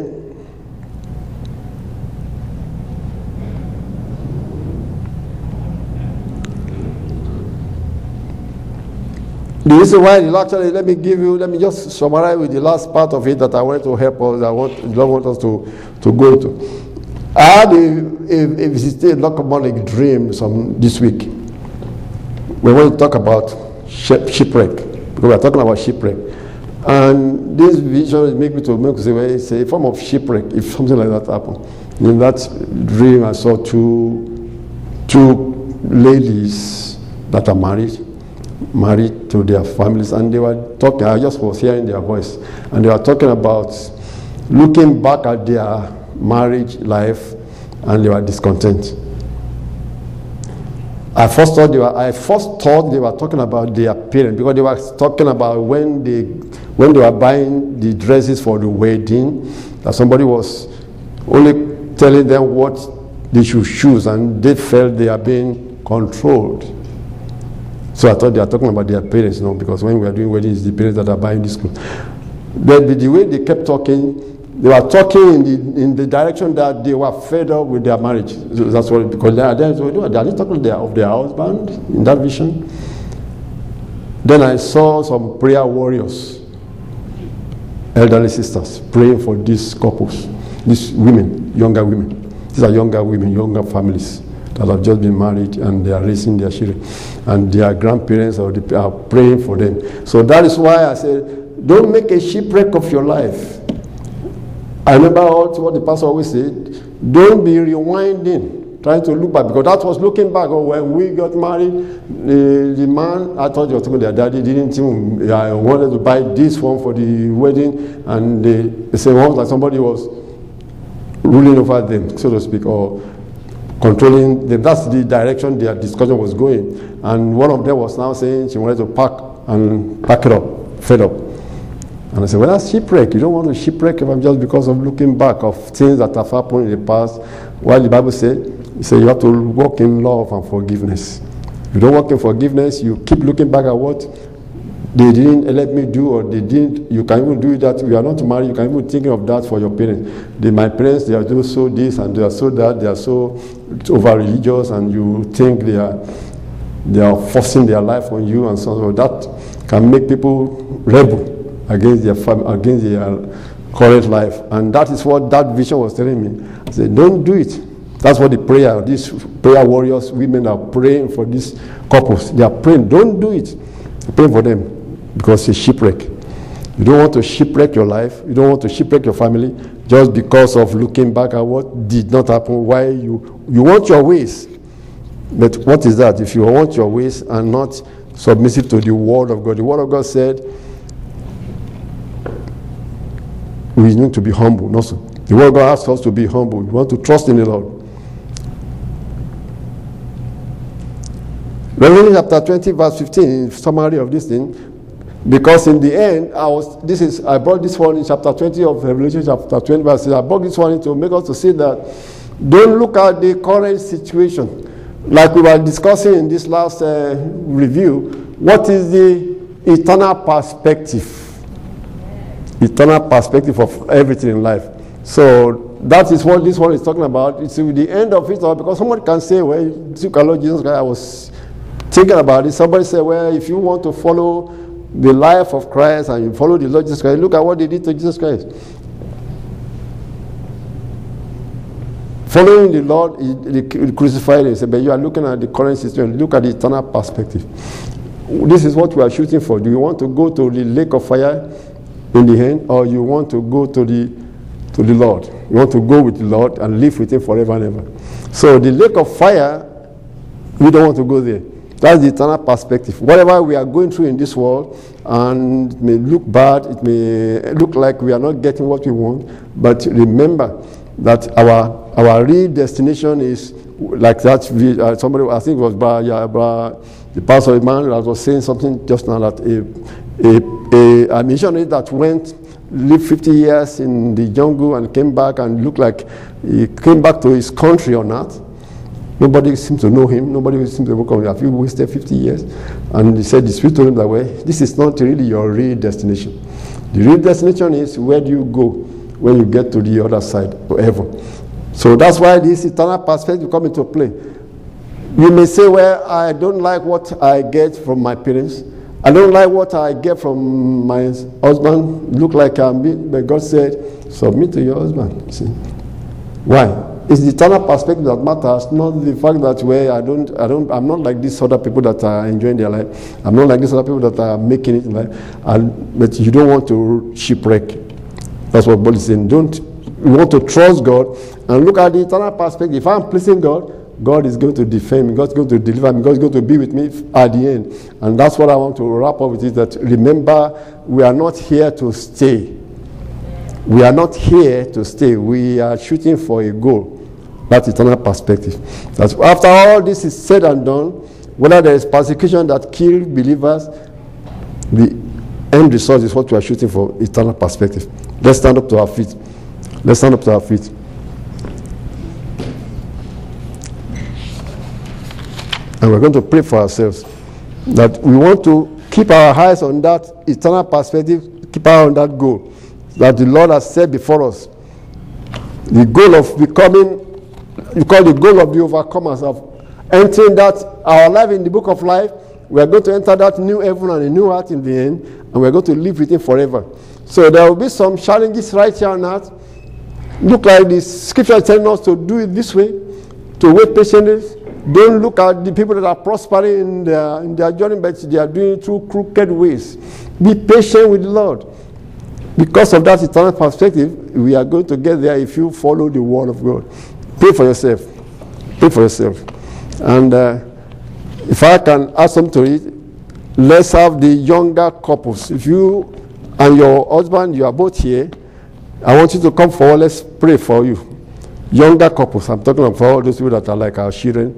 The reason why, actually, let me give you, let me just summarize with the last part of it that I wanted to help us, I want, I want us to, to go to. I had a, a, a visited Locomonic dream some, this week. We want to talk about shipwreck, because we are talking about shipwreck. And this vision makes me to make me say, well, it's a form of shipwreck if something like that happened. In that dream, I saw two, two ladies that are married. married to their families, and they were talking, I just was hearing their voice, and they were talking about looking back at their marriage life, and they were discontent. I first thought they were, I first thought they were talking about their parents, because they were talking about when they, when they were buying the dresses for the wedding, that somebody was only telling them what they should choose, and they felt they are being controlled. So I thought they are talking about their parents, you know, because when we are doing weddings, it's the parents that are buying this clothes. But the way they kept talking, they were talking in the, in the direction that they were fed up with their marriage. So that's what, because they are, they are, they are talking their, of their husband in that vision. Then I saw some prayer warriors, elderly sisters, praying for these couples, these women, younger women. These are younger women, younger families that have just been married, and they are raising their children, and their grandparents are, are praying for them. So that is why I said, don't make a shipwreck of your life. I remember what the pastor always said, don't be rewinding, trying to look back, because that was looking back. Oh, when we got married, the, the man, I thought you were talking their daddy, didn't even, I wanted to buy this one for the wedding, and they, they said, well, like somebody was ruling over them, so to speak, or controlling them. That's the direction their discussion was going. And one of them was now saying she wanted to pack and pack it up, fed up. And I said, well, that's shipwreck. You don't want to shipwreck if I'm just because of looking back of things that have happened in the past. While the Bible said, it said you have to walk in love and forgiveness. If you don't walk in forgiveness, you keep looking back at what they didn't let me do, or they didn't, you can even do that. You are not married, you can even think of that for your parents. They, my parents, they are just so this and they are so that, they are so over religious, and you think they are they are forcing their life on you, and so on. So that can make people rebel against their family, against their current life. And that is what that vision was telling me. I said, don't do it. That's what the prayer, these prayer warriors, women are praying for these couples. They are praying, don't do it. Pray for them, because it's shipwreck. You don't want to shipwreck your life. You don't want to shipwreck your family just because of looking back at what did not happen. Why you you want your ways, but what is that? If you want your ways and not submissive to the word of God, the word of God said we need to be humble. Also, the word of God asks us to be humble. We want to trust in the Lord. Revelation chapter twenty, verse fifteen, in summary of this thing, because in the end, I was this is I brought this one in chapter twenty of Revelation chapter twenty, verse I brought this one in to make us to see that don't look at the current situation. Like we were discussing in this last uh, review, what is the eternal perspective? Eternal perspective of everything in life. So that is what this one is talking about. It's the end of it all, because someone can say, well, look at Lord Jesus Christ, I was thinking about it. Somebody said, well, if you want to follow the life of Christ and you follow the Lord Jesus Christ, look at what they did to Jesus Christ. Following the Lord, he, he crucified him. He said, but you are looking at the current situation. Look at the eternal perspective. This is what we are shooting for. Do you want to go to the lake of fire in the end, or you want to go to the to the Lord. We want to go with the Lord and live with him forever and ever. So the lake of fire, we don't want to go there. That's the eternal perspective. Whatever we are going through in this world, and it may look bad, it may look like we are not getting what we want, but remember that our our real destination is like that. Uh, somebody, I think it was Bra, yeah, Bra, the pastor Emmanuel was saying something just now, that a, a, a, a missionary that went, lived fifty years in the jungle and came back and looked like he came back to his country or not. Nobody seems to know him. Nobody seems to work on him. Have you wasted fifty years? And he said, the Spirit told him that way, this is not really your real destination. The real destination is where do you go when you get to the other side, forever. So that's why this eternal perspective come into play. You may say, well, I don't like what I get from my parents. I don't like what I get from my husband. Look like I'm being, but God said, submit to your husband. See? Why? It's the eternal perspective that matters, not the fact that well, I don't, I don't, I'm not like these other people that are enjoying their life. I'm not like these other people that are making it in life. And, but you don't want to shipwreck. That's what Paul is saying. Don't. You want to trust God and look at the eternal perspective. If I'm pleasing God, God is going to defend me. God's going to deliver me. God's going to be with me at the end. And that's what I want to wrap up with, is that remember, we are not here to stay. We are not here to stay. We are shooting for a goal. That's eternal perspective. That's after all this is said and done, whether there is persecution that kills believers, the end result is what we are shooting for, eternal perspective. Let's stand up to our feet. Let's stand up to our feet. And we're going to pray for ourselves that we want to keep our eyes on that eternal perspective, keep our eye on that goal that the Lord has set before us. The goal of becoming, you call the goal of the overcomers, of entering that, our life in the book of life. We are going to enter that new heaven and a new earth in the end, and we are going to live with him forever. So there will be some challenges right here on earth. Look like the scripture is telling us to do it this way, to wait patiently. Don't look at the people that are prospering in their, in their journey, but they are doing it through crooked ways. Be patient with the Lord. Because of that eternal perspective, we are going to get there if you follow the word of God. Pray for yourself. Pray for yourself. And uh, if I can add something to it, let's have the younger couples. If you and your husband, you are both here, I want you to come forward. Let's pray for you. Younger couples, I'm talking about all those people that are like our children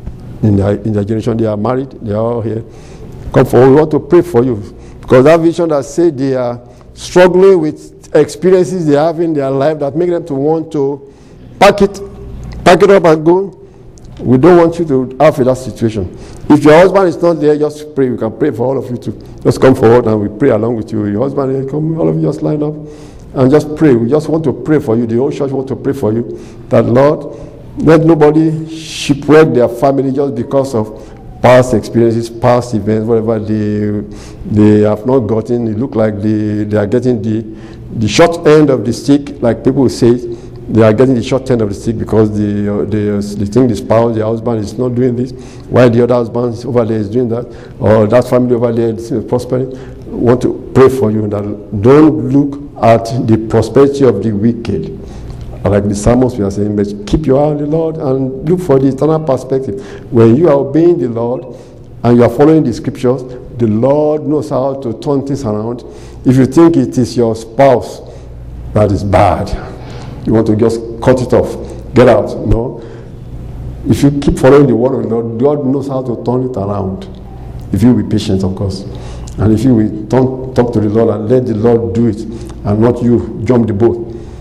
in their, in their generation. They are married, they are all here. Come forward. We want to pray for you. Because that vision that said they are struggling with experiences they have in their life that make them to want to pack it, pack it up and go. We don't want you to have that situation. If your husband is not there, just pray. We can pray for all of you too. Just come forward and we pray along with you. Your husband, come, all of you just line up and just pray. We just want to pray for you. The whole church want to pray for you. That Lord, let nobody shipwreck their family just because of past experiences, past events, whatever they they have not gotten. It look like they, they are getting the the short end of the stick, like people say. They are getting the short end of the stick because they, uh, they, uh, they think the spouse, the husband is not doing this, while the other husband is over there is doing that, or that family over there is prospering. I want to pray for you that don't look at the prosperity of the wicked. Like the psalmist we are saying, but keep your eye on the Lord and look for the eternal perspective. When you are obeying the Lord and you are following the scriptures, the Lord knows how to turn things around. If you think it is your spouse that is bad, you want to just cut it off, get out. No. If you keep following the word of the Lord, God knows how to turn it around. If you will be patient, of course. And if you will turn, talk to the Lord and let the Lord do it, and not you jump the boat.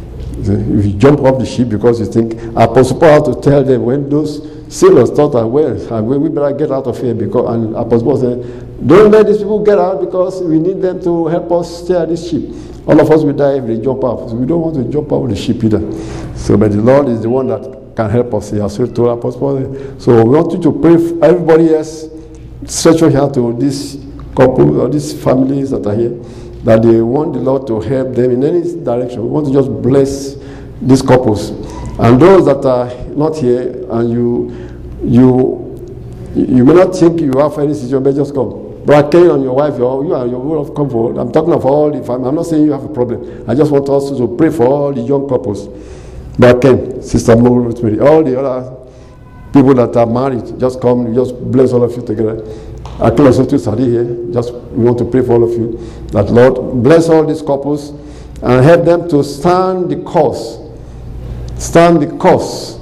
If you jump off the ship because you think, Apostle Paul had to tell them when those sailors thought that, well, we better get out of here, because, and Apostle Paul said, don't let these people get out because we need them to help us steer this ship. All of us will die if they jump out. So we don't want to jump out of the ship either. So, but the Lord is the one that can help us. He has told Apostle Paul. So we want you to pray for everybody else. Stretch your hand to this couple or these families that are here, that they want the Lord to help them in any direction. We want to just bless these couples. And those that are not here, and you you you may not think you have any situation, but just come. Brother Ken and your wife, your, you are your rule of comfort. I'm talking of all the family. I'm not saying you have a problem. I just want us to pray for all the young couples. Brother Ken, Sister Mo, all the other people that are married, just come, just bless all of you together. I call us to study here. Just we want to pray for all of you. That Lord bless all these couples and help them to stand the course. Stand the course.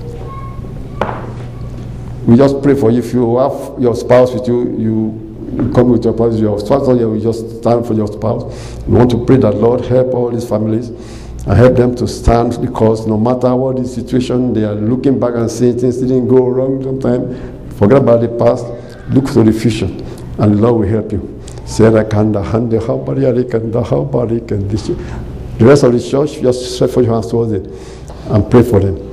We just pray for you. If you have your spouse with you, you, you come with your spouse. Your spouse, you just stand for your spouse. We want to pray that Lord help all these families and help them to stand the course, no matter what the situation. They are looking back and saying things didn't go wrong sometimes. Forget about the past. Look to the future, and the Lord will help you. The rest of the church, just stretch for your hands towards it and pray for them.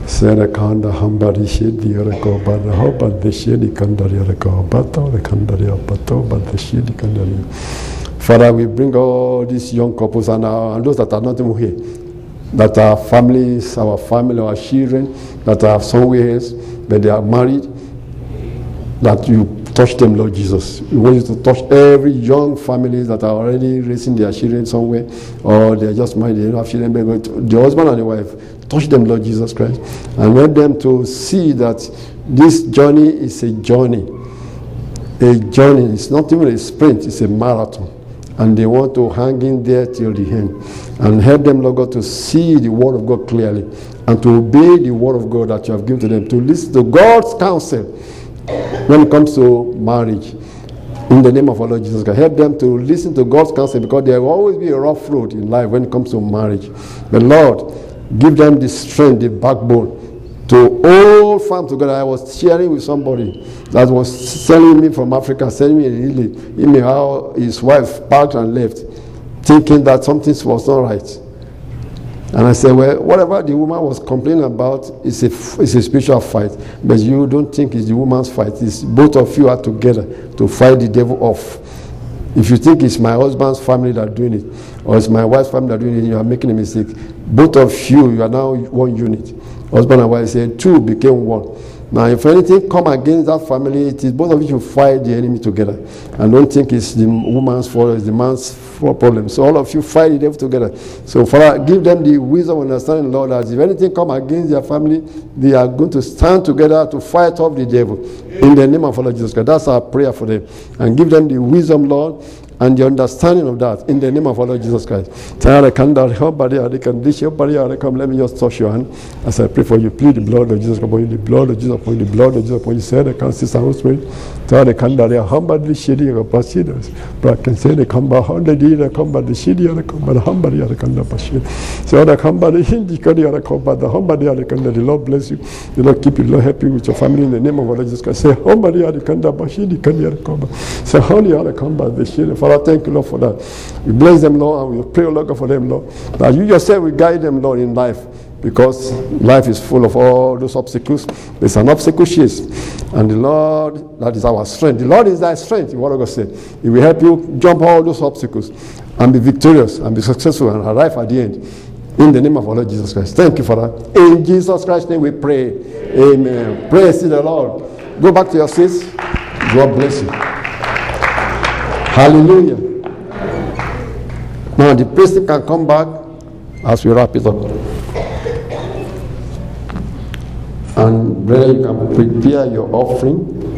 Father, we bring all these young couples and, our, and those that are not even here, that are families, our family, our children, that are somewhere else, but they are married, that you touch them, Lord Jesus. We want you to touch every young family that are already raising their children somewhere, or they're just married, they don't have children, but the husband and the wife, touch them, Lord Jesus Christ, and let them to see that this journey is a journey. A journey. It's not even a sprint, it's a marathon. And they want to hang in there till the end. And help them, Lord God, to see the word of God clearly and to obey the word of God that you have given to them, to listen to God's counsel when it comes to marriage. In the name of our Lord Jesus Christ, help them to listen to God's counsel, because there will always be a rough road in life when it comes to marriage. But Lord, give them the strength, the backbone to all farm together. I was sharing with somebody that was telling me from Africa, telling me really how his wife packed and left, thinking that something was not right. And I said, well, whatever the woman was complaining about is a, is a spiritual fight. But you don't think it's the woman's fight. It's both of you are together to fight the devil off. If you think it's my husband's family that are doing it, or it's my wife's family that are doing it, you are making a mistake. Both of you, you are now one unit. Husband and wife said two became one. Now, if anything come against that family, it is both of you fight the enemy together. And don't think it's the woman's fault, it's the man's problem. So all of you fight the devil together. So Father, give them the wisdom and understanding, Lord, that if anything come against their family, they are going to stand together to fight off the devil. In the name of our Lord Jesus Christ. That's our prayer for them. And give them the wisdom, Lord, and the understanding of that in the name of our Lord Jesus Christ. Let me just touch your hand as I pray for you. Plead the blood of Jesus upon you, the blood of Jesus upon you, the blood of Jesus upon you. Say the consist and spirit. Tell the candle, humbly shady of Basidas. But can say the combat hundred year, combat the shady or the combat humbly at the candle Bashir. So the combat the Hindi Kadi or the combat the humbly at the candle. The Lord bless you. The Lord keep you, Lord happy with your family in the name of our Lord Jesus Christ. Say humbly at the candle Bashir, the Kadi at the combat. Say honey at the combat the shady. Father, thank you, Lord, for that. We bless them, Lord, and we pray, Lord, God, for them, Lord, that you yourself will guide them, Lord, in life, because life is full of all those obstacles. There's an obstacle chase, and the Lord, that is our strength. The Lord is thy strength, what God said. He will help you jump all those obstacles and be victorious and be successful and arrive at the end. In the name of our Lord Jesus Christ. Thank you for that. In Jesus Christ's name we pray. Amen. Praise the Lord. Go back to your seats. God bless you. Hallelujah. Now the priest can come back as we wrap it up. And brother, you can prepare your offering.